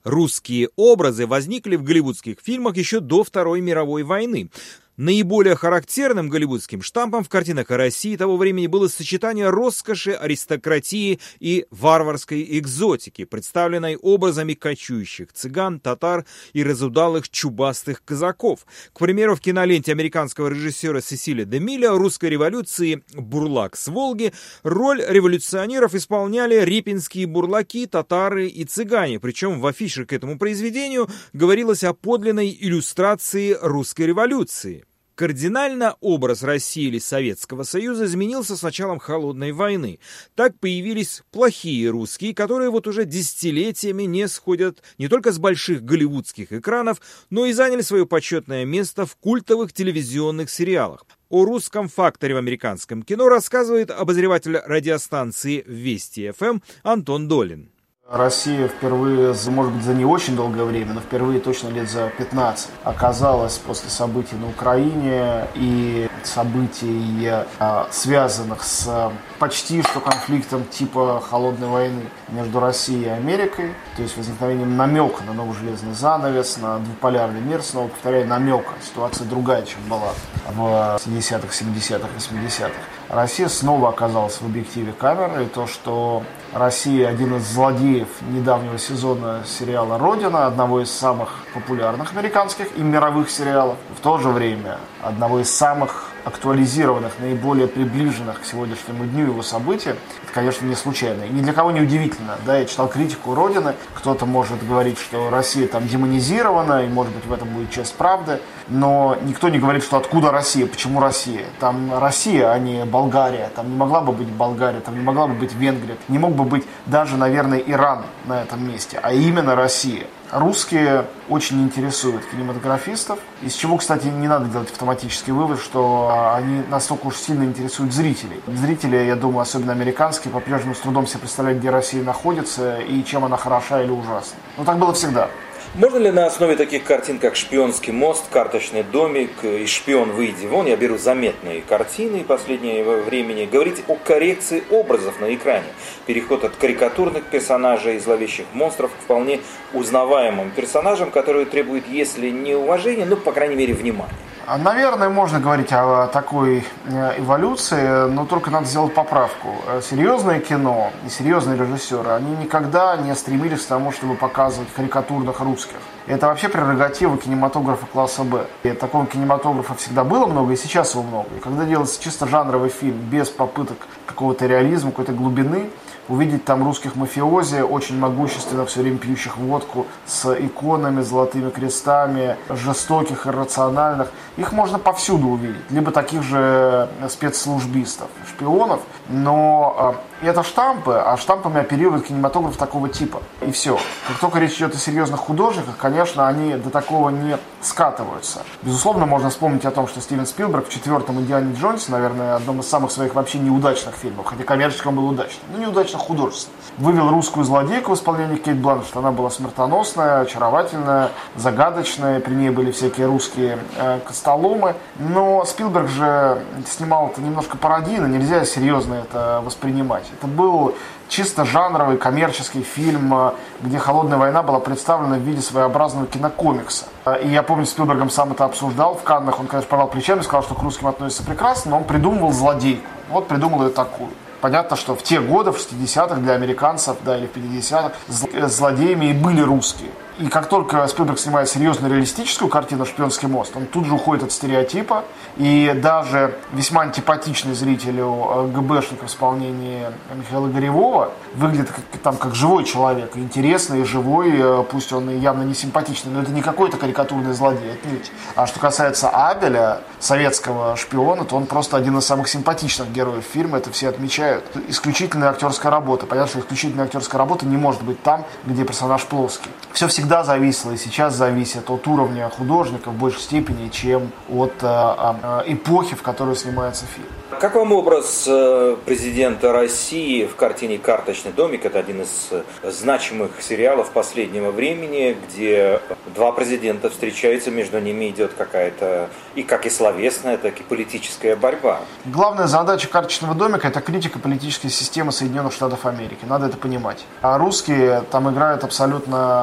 Русские образы возникли в голливудских фильмах еще до Второй мировой войны. Наиболее характерным голливудским штампом в картинах о России того времени было сочетание роскоши, аристократии и варварской экзотики, представленной образами кочующих цыган, татар и разудалых чубастых казаков. К примеру, в киноленте американского режиссера Сесиля де Милля «Русской революции. Бурлак с Волги» роль революционеров исполняли репинские бурлаки, татары и цыгане. Причем в афише к этому произведению говорилось о подлинной иллюстрации русской революции. Кардинально образ России или Советского Союза изменился с началом Холодной войны. Так появились плохие русские, которые вот уже десятилетиями не сходят не только с больших голливудских экранов, но и заняли свое почетное место в культовых телевизионных сериалах. О русском факторе в американском кино рассказывает обозреватель радиостанции Вести ФМ Антон Долин. Россия впервые, может быть, за не очень долгое время, но впервые точно лет за 15 оказалась после событий на Украине и событий, связанных с почти что конфликтом типа холодной войны между Россией и Америкой, то есть возникновением намека на новый железный занавес, на двуполярный мир, снова повторяю, намека. Ситуация другая, чем была в 60-х, 70-х, 80-х. Россия снова оказалась в объективе камеры, и то, что Россия один из злодеев недавнего сезона сериала «Родина», одного из самых популярных американских и мировых сериалов, в то же время одного из самых актуализированных, наиболее приближенных к сегодняшнему дню его событий, это, конечно, не случайно. И ни для кого не удивительно. Да, я читал критику «Родины», кто-то может говорить, что Россия там демонизирована, и, может быть, в этом будет часть правды, но никто не говорит, что откуда Россия, почему Россия. Там Россия, а не Болгария, там не могла бы быть Болгария, там не могла бы быть Венгрия, не мог бы быть даже, наверное, Иран на этом месте, а именно Россия. Русские очень интересуют кинематографистов, из чего, кстати, не надо делать автоматический вывод, что они настолько уж сильно интересуют зрителей. Зрители, я думаю, особенно американские, по-прежнему с трудом себе представляют, где Россия находится и чем она хороша или ужасна. Но так было всегда. Можно ли на основе таких картин, как «Шпионский мост», «Карточный домик» и «Шпион, выйди вон», я беру заметные картины последнего времени, говорить о коррекции образов на экране? Переход от карикатурных персонажей и зловещих монстров к вполне узнаваемым персонажам, которые требуют, если не уважения, но, по крайней мере, внимания. Наверное, можно говорить о такой эволюции, но только надо сделать поправку. Серьезное кино и серьезные режиссеры, они никогда не стремились к тому, чтобы показывать карикатурных русских. Это вообще прерогатива кинематографа класса «Б». И такого кинематографа всегда было много, и сейчас его много. И когда делается чисто жанровый фильм, без попыток какого-то реализма, какой-то глубины, увидеть там русских мафиози, очень могущественно все время пьющих водку, с иконами, золотыми крестами, жестоких, иррациональных. Их можно повсюду увидеть. Либо таких же спецслужбистов, шпионов. Но это штампы, а штампами оперирует кинематограф такого типа. И все. Как только речь идет о серьезных художниках, конечно, они до такого не скатываются. Безусловно, можно вспомнить о том, что Стивен Спилберг в 4-м «Индиане Джонсе», наверное, одном из самых своих вообще неудачных фильмов, хотя коммерчески он был удачным, но неудачно художественно, вывел русскую злодейку в исполнении Кейт Бланшетт. Она была смертоносная, очаровательная, загадочная, при ней были всякие русские костоломы. Но Спилберг же снимал это немножко пародийно, нельзя серьезно это воспринимать. Это был чисто жанровый коммерческий фильм, где «Холодная война» была представлена в виде своеобразного кинокомикса. И я помню, Спилбергом сам это обсуждал в Каннах. Он, конечно, пожал плечами, сказал, что к русским относится прекрасно, но он придумывал злодейку. Вот придумал ее такую. Понятно, что в те годы, в 60-х, для американцев, да, или в 50-х, злодеями и были русские. И как только Спилберг снимает серьезную реалистическую картину «Шпионский мост», он тут же уходит от стереотипа. И даже весьма антипатичный зрителю ГБшник в исполнении Михаила Горевого выглядит как живой человек. Интересный и живой, пусть он и явно не симпатичный, но это не какой-то карикатурный злодей, отнюдь. А что касается Абеля, советского шпиона, то он просто один из самых симпатичных героев фильма, это все отмечают. Исключительная актерская работа. Понятно, что исключительная актерская работа не может быть там, где персонаж плоский. Все всегда зависело и сейчас зависит от уровня художника в большей степени, чем от эпохи, в которой снимается фильм. Как вам образ президента России в картине «Карточный домик»? Это один из значимых сериалов последнего времени, где два президента встречаются, между ними идет какая-то, и как и словесная, так и политическая борьба. Главная задача «Карточного домика» — это критика политической системы Соединенных Штатов Америки. Надо это понимать. А русские там играют абсолютно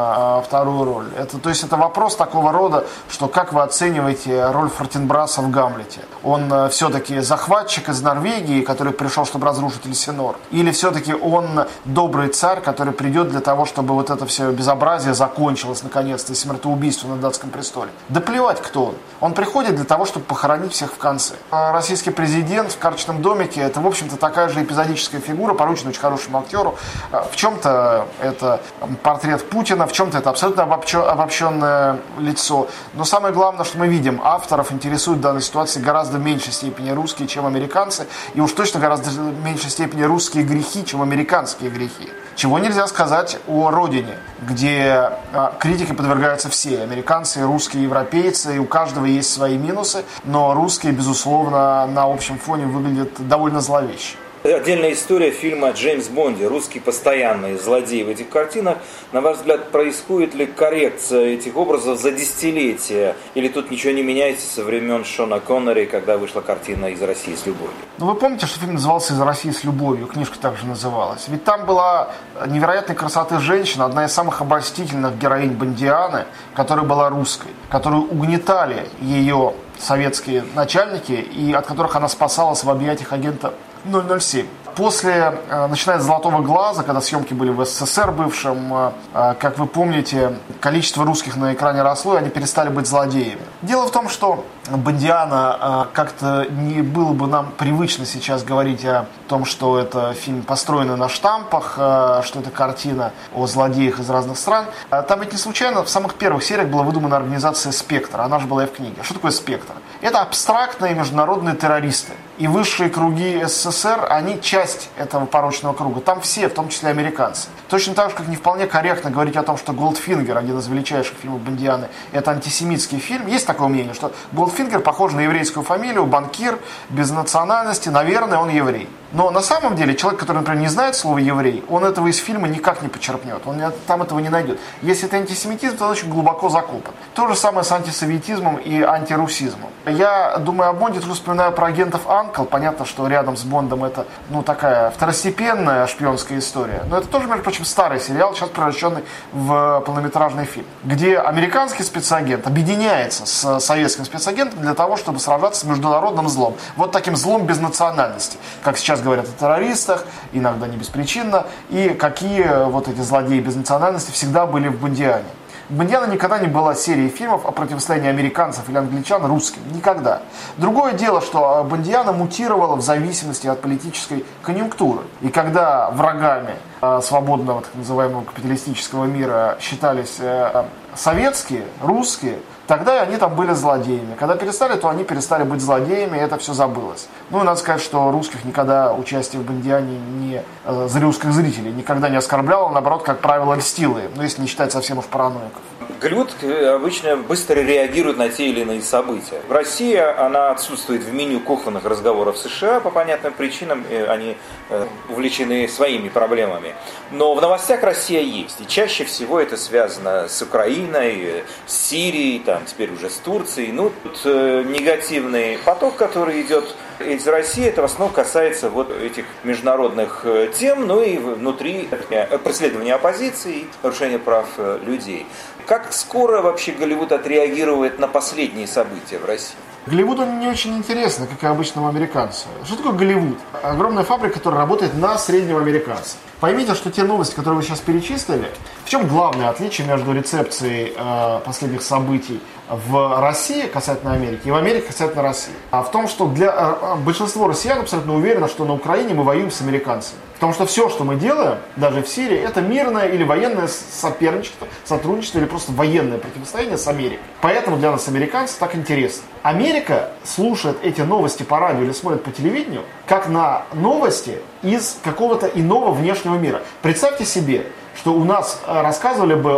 вторую роль. То есть это вопрос такого рода, что как вы оцениваете роль Фортенбраса в «Гамлете»? Он все-таки захватчик из Норвегии, который пришел, чтобы разрушить Эльсинор? Или все-таки он добрый царь, который придет для того, чтобы вот это все безобразие закончилось наконец-то, и смертоубийство на датском престоле? Да плевать, кто он. Он приходит для того, чтобы похоронить всех в конце. Российский президент в «Карточном домике» — это, в общем-то, такая же эпизодическая фигура, поручена очень хорошему актеру. В чем-то это портрет Путина, в чем-то это абсолютно обобщенное лицо. Но самое главное, что мы видим, авторов интересуют в данной ситуации гораздо в меньшей степени русские, чем американцы, и уж точно гораздо в меньшей степени русские грехи, чем американские грехи. Чего нельзя сказать о родине, где критике подвергаются все, американцы, русские, европейцы, и у каждого есть свои минусы, но русские, безусловно, на общем фоне выглядят довольно зловеще. Отдельная история фильма о Джеймс Бонде. Русский постоянный злодей в этих картинах. На ваш взгляд, происходит ли коррекция этих образов за десятилетия? Или тут ничего не меняется со времен Шона Коннери, когда вышла картина «Из России с любовью»? Ну, вы помните, что фильм назывался «Из России с любовью», книжка также называлась. Ведь там была невероятной красоты женщина, одна из самых обольстительных героинь Бондианы, которая была русской, которую угнетали ее советские начальники и от которых она спасалась в объятиях агента 007. После, начиная с «Золотого глаза», когда съемки были в СССР бывшем, как вы помните, количество русских на экране росло, и они перестали быть злодеями. Дело в том, что Бондиана как-то не было бы нам привычно сейчас говорить о том, что это фильм, построенный на штампах, что это картина о злодеях из разных стран. Там ведь не случайно в самых первых сериях была выдумана организация «Спектр». Она же была и в книге. Что такое «Спектр»? Это абстрактные международные террористы. И высшие круги СССР, они часть этого порочного круга. Там все, в том числе американцы. Точно так же, как не вполне корректно говорить о том, что «Голдфингер», один из величайших фильмов Бондианы, это антисемитский фильм. Есть такое мнение, что Голдфингер похож на еврейскую фамилию, банкир, без национальности, наверное, он еврей. Но на самом деле человек, который, например, не знает слова «еврей», он этого из фильма никак не почерпнет, он там этого не найдет. Если это антисемитизм, то он очень глубоко закопан. То же самое с антисоветизмом и антирусизмом. Я думаю о Бонде, тоже вспоминаю про агентов «Анкл». Понятно, что рядом с Бондом это такая второстепенная шпионская история. Но это тоже, между прочим, старый сериал, сейчас превращенный в полнометражный фильм, где американский спецагент объединяется с советским спецагентом для того, чтобы сражаться с международным злом. Вот таким злом без национальности, как сейчас говорят о террористах, иногда не беспричинно, и какие вот эти злодеи без национальности всегда были в Бондиане. Бондиана никогда не была серией фильмов о противостоянии американцев или англичан русским. Никогда. Другое дело, что Бондиана мутировала в зависимости от политической конъюнктуры. И когда врагами свободного, так называемого, капиталистического мира считались советские, русские, тогда они там были злодеями. Когда перестали, то они перестали быть злодеями, и это все забылось. Ну и надо сказать, что русских никогда участие в Бондиане русских зрителей никогда не оскорбляло, наоборот, как правило, льстило им, если не считать совсем уж параноиков. Голливуд обычно быстро реагирует на те или иные события. В России она отсутствует в меню кухонных разговоров в США по понятным причинам, они увлечены своими проблемами. Но в новостях Россия есть, и чаще всего это связано с Украиной, с Сирией, там, теперь уже с Турцией. Тут негативный поток, который идет из России, это в основном касается вот этих международных тем, и внутри преследования оппозиции и нарушения прав людей. Как скоро вообще Голливуд отреагирует на последние события в России? Голливуду не очень интересно, как и обычному американцу. Что такое Голливуд? Огромная фабрика, которая работает на среднего американца. Поймите, что те новости, которые вы сейчас перечислили, в чем главное отличие между рецепцией последних событий в России касательно Америки и в Америке касательно России? А в том, что для большинства россиян абсолютно уверено, что на Украине мы воюем с американцами. Потому что все, что мы делаем, даже в Сирии, это мирное или военное соперничество, сотрудничество или просто военное противостояние с Америкой. Поэтому для нас американцев так интересно. Америка слушает эти новости по радио или смотрит по телевидению, как на новости из какого-то иного внешнего мира. Представьте себе, что у нас рассказывали бы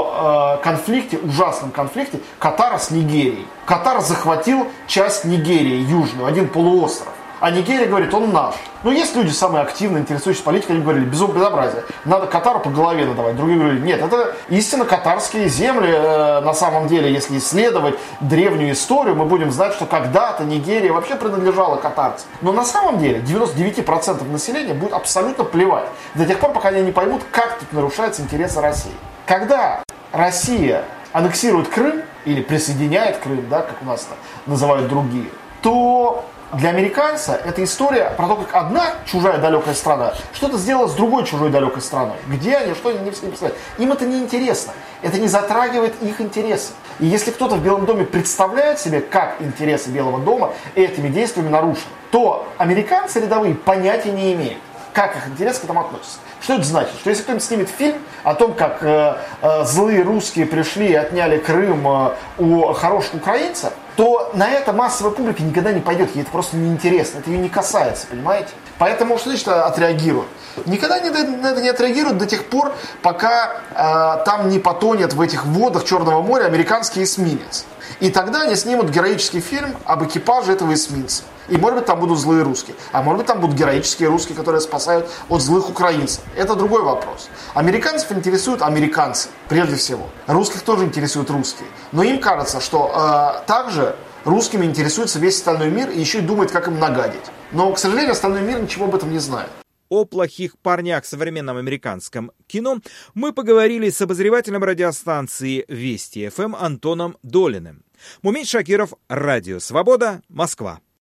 о конфликте, ужасном конфликте Катара с Нигерией. Катар захватил часть Нигерии, южную, один полуостров. А Нигерия говорит, он наш. Но есть люди, самые активно интересующиеся политикой, они говорили, безобразие, надо Катару по голове надавать. Другие говорили, нет, это истинно катарские земли. На самом деле, если исследовать древнюю историю, мы будем знать, что когда-то Нигерия вообще принадлежала катарцам. Но на самом деле 99% населения будет абсолютно плевать. До тех пор, пока они не поймут, как тут нарушаются интересы России. Когда Россия аннексирует Крым, или присоединяет Крым, да, как у нас называют другие, то для американца это история про то, как одна чужая далекая страна что-то сделала с другой чужой далекой страной. Где они, что они не представляют. Им это не интересно. Это не затрагивает их интересы. И если кто-то в Белом доме представляет себе, как интересы Белого дома этими действиями нарушены, то американцы рядовые понятия не имеют, как их интересы к этому относятся. Что это значит? Что если кто-нибудь снимет фильм о том, как злые русские пришли и отняли Крым у хороших украинцев, то на это массовая публика никогда не пойдет. Ей это просто неинтересно. Это ее не касается, понимаете? Поэтому что значит отреагируют? Никогда на это не отреагируют до тех пор, пока там не потонет в этих водах Черного моря американский эсминец. И тогда они снимут героический фильм об экипаже этого эсминца. И может быть там будут злые русские. А может быть там будут героические русские, которые спасают от злых украинцев. Это другой вопрос. Американцев интересуют американцы, прежде всего. Русских тоже интересуют русские. Но им кажется, что также русскими интересуется весь остальной мир и еще и думает, как им нагадить. Но, к сожалению, остальной мир ничего об этом не знает. О плохих парнях в современном американском кино мы поговорили с обозревателем радиостанции Вести ФМ Антоном Долиным. Мумин Шакиров, Радио Свобода, Москва.